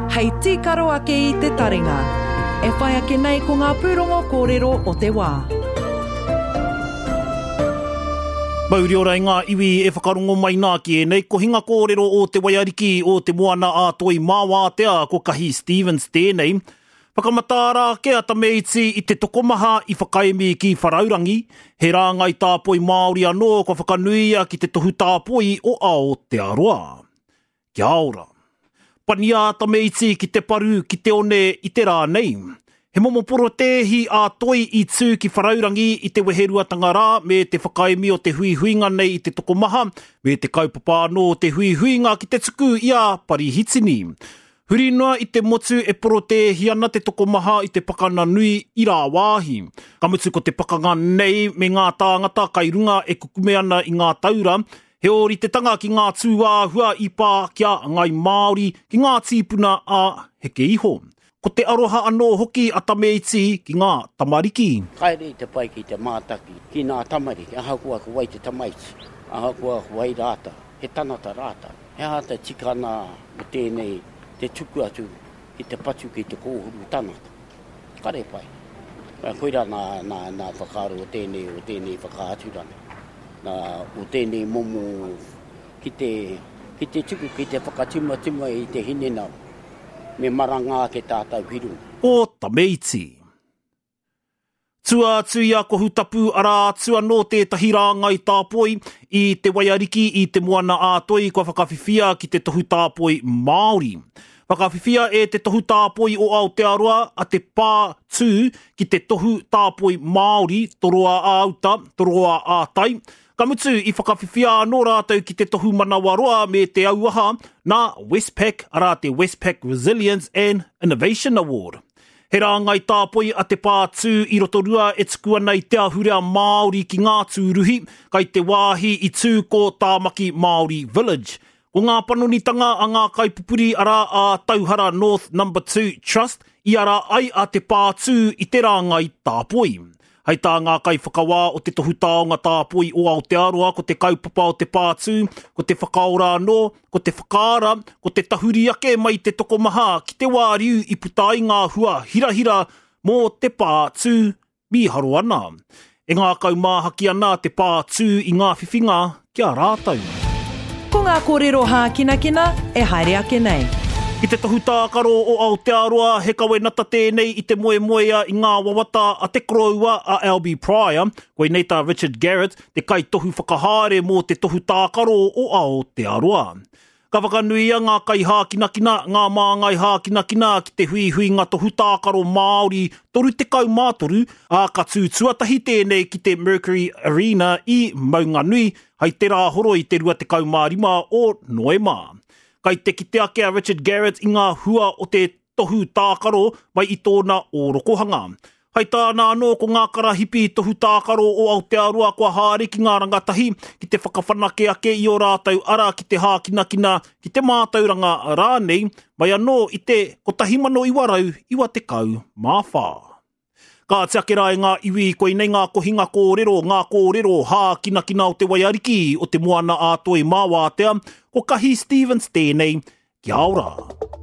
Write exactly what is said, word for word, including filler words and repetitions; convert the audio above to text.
Hei tīkaro ake i te taringa. E whai ake nei ko ngā pūrongo kōrero o te wā. Mauri ora i ngā iwi e whakarongo mai nā ki e nei, ko hinga kōrero o te waiariki o te moana a toi māwātea ko kahi Stevens tēnei. Whakamatāra ke ata meiti i te tokomaha i whakaemi ki wharaurangi, he rāngai tāpoi Māori anō ko whakanuia ki te tohu tāpoi o Aotearoa. Kia ora. Pania ata meiti ki te paru ki te one i te rā nei. He momo porotehi a toi i tū ki wharaurangi i te weheruatanga rā me te whakaemi o te hui huinga nei i te tokomaha, me te kaupapa anō te hui huinga ki te tuku i a Parihitini. Huri noa i te motu e porotehi ana te tokomaha i te pakana nui i rā wāhi. Kamutu ko te pakanga nei me ngā tāngata kai runga e kukume ana i ngā taura, he ori te tanga ki ngā tūāhua i pā kia ngai Māori ki ngā tīpuna a heke iho. Ko te aroha anō hoki a tameiti ki ngā tamariki. Kaere te pai ki te mātaki, ki ngā tamariki, aha kua ku wai te tamaiti, aha kua ku wai rāta, he tanata rāta. He hata tikana o tēnei te tuku atu ki te patu ki te kōhuru tanata. Kare pai. Koira nā, nā, nā whakaro o tēnei, o tēnei whakaaturana. Nā, o tēnei momo ki te, ki te tuku, ki te whakatima tima i te hinenau. Me maranga ke tātou hiru. O tameiti. Tua atu ia ko hutapu ara tua no tētahi rāngai tāpoi i te waiariki i te moana ātoi ko whakawhiwhia ki te tohu tāpoi Māori. Whakawhiwhia e te tohu tāpoi o Aotearoa a te pā tū ki te tohu tāpoi Māori, toroa āuta, toroa ātai. Kamutu i whakawhiwhia anō rātou ki te tohu manawaroa me te auaha nā Westpac ara te Westpac Resilience and Innovation Award. He rāngai tāpoi a te pātū i rotorua e tuku ana i te ahurea Māori ki ngā tūruhi, kai te wāhi i tū ko Tāmaki Māori Village. Ko ngā panonitanga a ngā kaipupuri ara a Tauhara North Number two Trust i ara ai a te pātū i te rāngai tāpoi. Hei tā ngā kai whakawā o te tohu taonga tāpoi o Aotearoa, ko te kaupapa o te pātū, ko te whakaora anō, ko te whakaara, ko te tahuri ake mai te tokomaha ki te wāriu i putai ngā hua hirahira mō te pātū miharo ana. E ngā kau māhaki ana te pātū i ngā whiwhinga kia rātau. Ko ngā kōrero hākinakina e haere ake nei. I te tohu tākaro o Aotearoa, he kawe nata tēnei i te moe moea i ngā wawata a te koroua a L B Pryor, koe nei tā Richard Garrett, te kai tohu whakahare mō te tohu tākaro o Aotearoa. Ka whakanuia ngā kai hākinakina, ngā māngai hākinakina ki te hui hui ngā tohu tākaro Māori toru te kau mātoru, a ka tū tuatahi tēnei ki te Mercury Arena i Maunganui, hei te rā horo i te rua te kau mārima o Noema. Kai te ki te ake a Richard Garrett i ngā hua o te tohu tākaro mai i tōna o rokohanga. Hei tāna anō ko ngā karahipi tohu tākaro o Aotearoa kua hāre ki ngā rangatahi ki te whakawhanake ake i o rātau ara ki te hākinakina ki te mātauranga rānei, mai anō i te kotahimano i warau iwa te kau māwhā. Ka te ake rai ngā iwi koe nei ngā kohinga kōrero, ngā kōrero hākinakina o te waiariki o te moana ātoi māwātea, ko kahi Stevens tēnei, kia ora.